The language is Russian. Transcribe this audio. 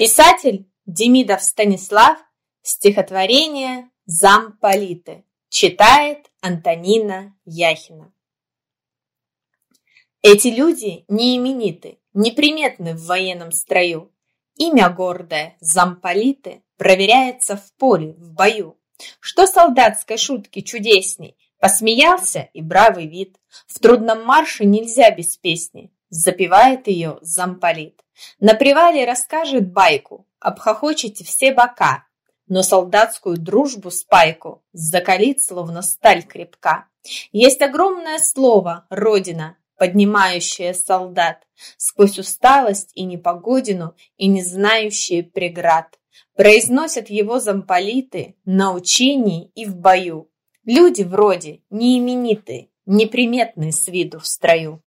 Писатель Демидов Станислав, стихотворение «Замполиты». Читает Антонина Яхина. Эти люди не имениты, неприметны в военном строю. Имя гордое, замполиты, проверяется в поле, в бою. Что солдатской шутки чудесней, посмеялся и бравый вид. В трудном марше нельзя без песни, запевает ее замполит. На привале расскажет байку, обхохочете все бока, но солдатскую дружбу спайку закалит, словно сталь крепка. Есть огромное слово «Родина», поднимающее солдат сквозь усталость и непогодину и не знающие преград. Произносят его замполиты на учении и в бою. Люди вроде не именитые, неприметные с виду в строю.